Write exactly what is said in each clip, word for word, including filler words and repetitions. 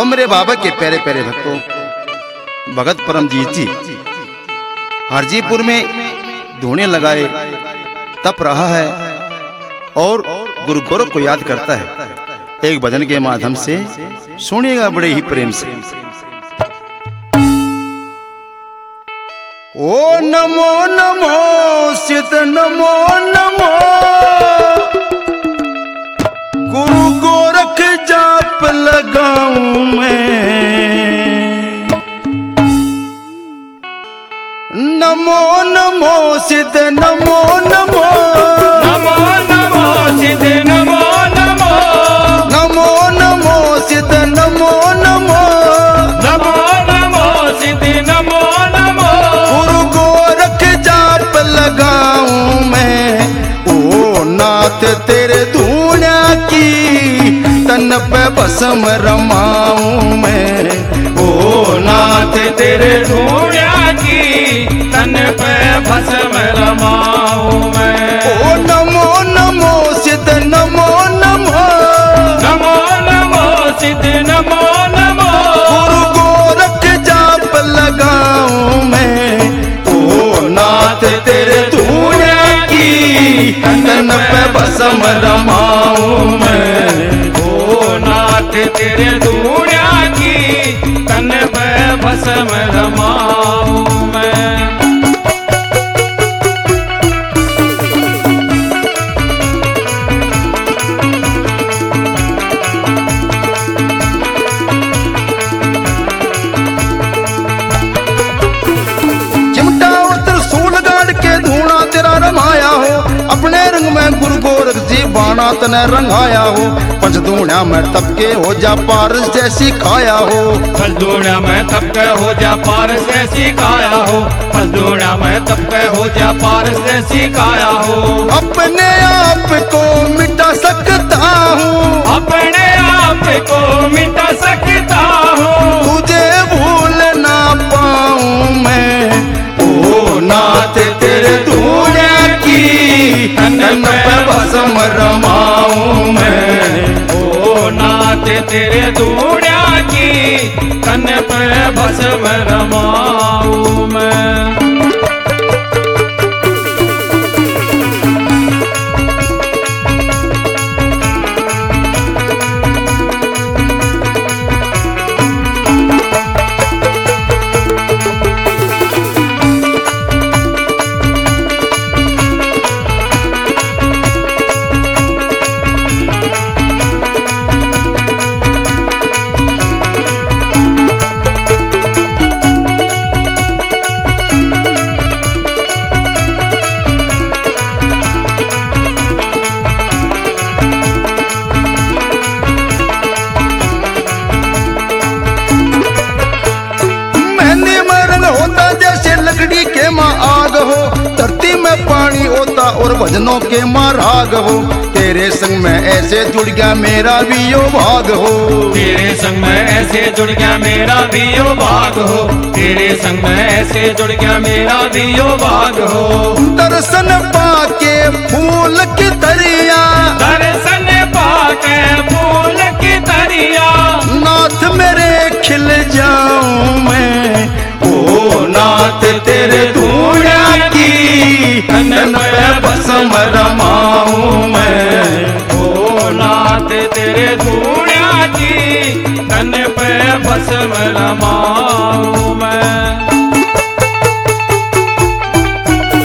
और मेरे बाबा के प्यारे प्यारे भक्तों, भगत परमजीत जी हरजीपुर में धूने लगाए तप रहा है और गुरु गोरख को याद करता है। एक भजन के माध्यम से सुनिएगा बड़े ही प्रेम से। ओ नमो नमो सिद्ध नमो नमो, गुरु गोरख जाप लगाऊं मैं। नमो नमो सिद्ध नमो नमो, नमो नमो सिद्ध नमो नमो, नमो नमो सिद्ध नमो नमो, नमो नमो सिद्ध नमो नमो, गुरु गोरख जाप लगाऊं मैं। ओ नाथ तेरे धूना की तन पे भस्म रमाऊं मैं। ओ नाथ तेरे धूना की तन पे भस्म रमाऊं मैं। ओ नमो नमो सिद्ध नमो नमो, नमो नमो सिद्ध नमो नमो, गुरु गोरख जाप लगाऊं मैं। ओ नाथ तेरे धूना की तन पे भस्म रमाऊं मैं। ओ नाथ तेरे धूना की तन पे भस्म रमाऊं मैं। चिमटा और त्रिशूल गाड़ के धूना तेरा रमाया हो, अपने रंग में गुरु गोरख जी बाणा तने रंगाया हो। पंचदूणा में तब के हो जा पारस जैसी खाया हो, फलदूणा में तब के हो जा पारस जैसी खाया हो, फलदूणा में तब के हो जा पारस जैसी खाया हो। अपने आप को मिटा सकता हूँ, अपने आप को मिटा सकता हूँ, तुझे भूल ना पाऊं मैं। ओ नाथ तेरे धूना की तन पे भस्म रमाऊं मैं। ओ नाथ तेरे धूना की तन पे भस्म रमाऊं मैं। लकड़ी के माँ आग हो, धरती में पानी होता और भजनों के माँ राग हो। तेरे संग में ऐसे जुड़ गया मेरा भी यो भाग हो, तेरे संग में ऐसे जुड़ गया मेरा भी यो भाग हो, तेरे संग में ऐसे जुड़ गया मेरा भी यो भाग हो। दर्शन पाके फूल की तरिया, दर्शन पाके फूल की तरिया, नाथ मेरे खिल जाऊं मैं। ओ नाथ तेरे धूना की तन पे भस्म रमाऊं मैं। ओ नाथ तेरे धूना की तन पे भस्म रमाऊं मैं।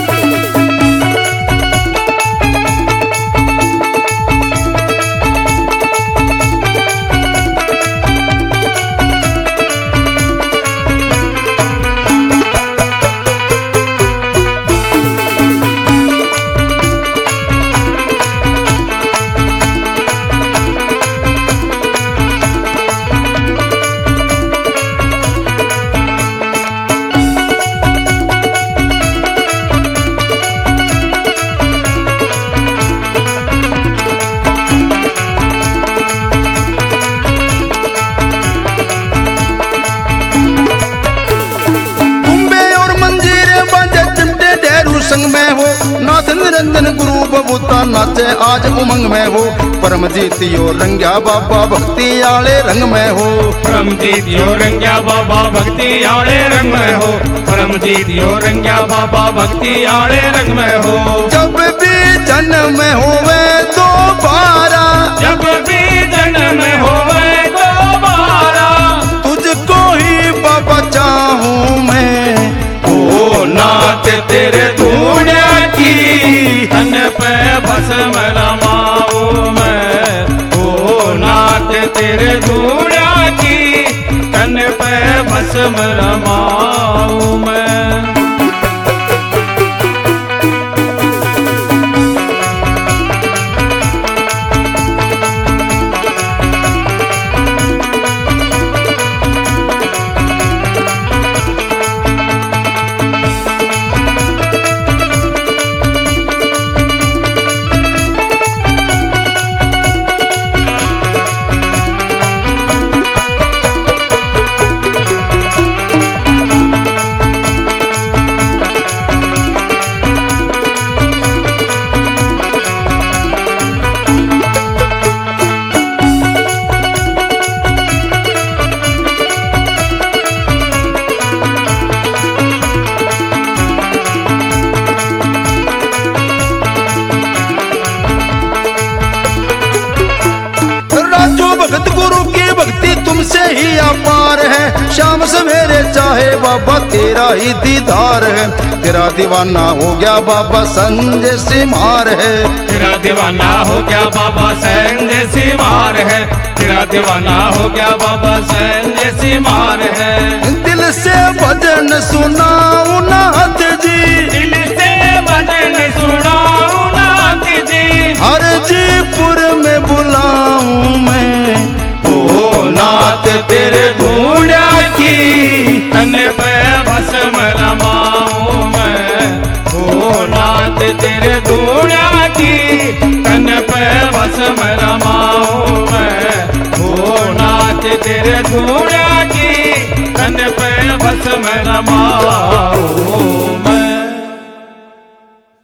संग में हो, नाथ निरंजन गुरु बबूता नाचे आज उमंग में हो। परमजीत यो रंग्या बाबा भक्ति आले रंग में हो, परमजीत यो रंग्या बाबा भक्ति आले रंग में हो, परमजीत यो रंग्या बाबा भक्ति आले रंग में हो। जब भी जन्म में होवे दोबारा, जब भी जन्म में होवे दोबारा, तुझको ही बाबा चाहूं मैं। ओ नाथ तेरे धूणिया की तन पे भस्म रमाऊं मैं। ओ नाथ तेरे धूणिया की तन पे भस्म रमाऊं मैं। भगत गुरु की भक्ति तुमसे ही अपार है, शाम सवेरे चाहे बाबा तेरा ही दीदार है। तेरा दीवाना हो गया बाबा संजय सिमार है, तेरा दीवाना हो गया बाबा संजय सिमार है, तेरा दीवाना हो गया बाबा संजय सिमार है। दिल से भजन सुनाऊं नाथ जी, दिल से भजन सुनाऊं नाथ जी, हर जीपुर में बुलाऊं मैं। ओ नाथ तेरे धूणिया की तन पे भस्म रमाऊं मैं। ओ नाथ तेरे धूणिया की तन पे भस्म रमाऊं मैं। ओ नाथ तेरे धूणिया की तन पे भस्म रमाऊं मैं।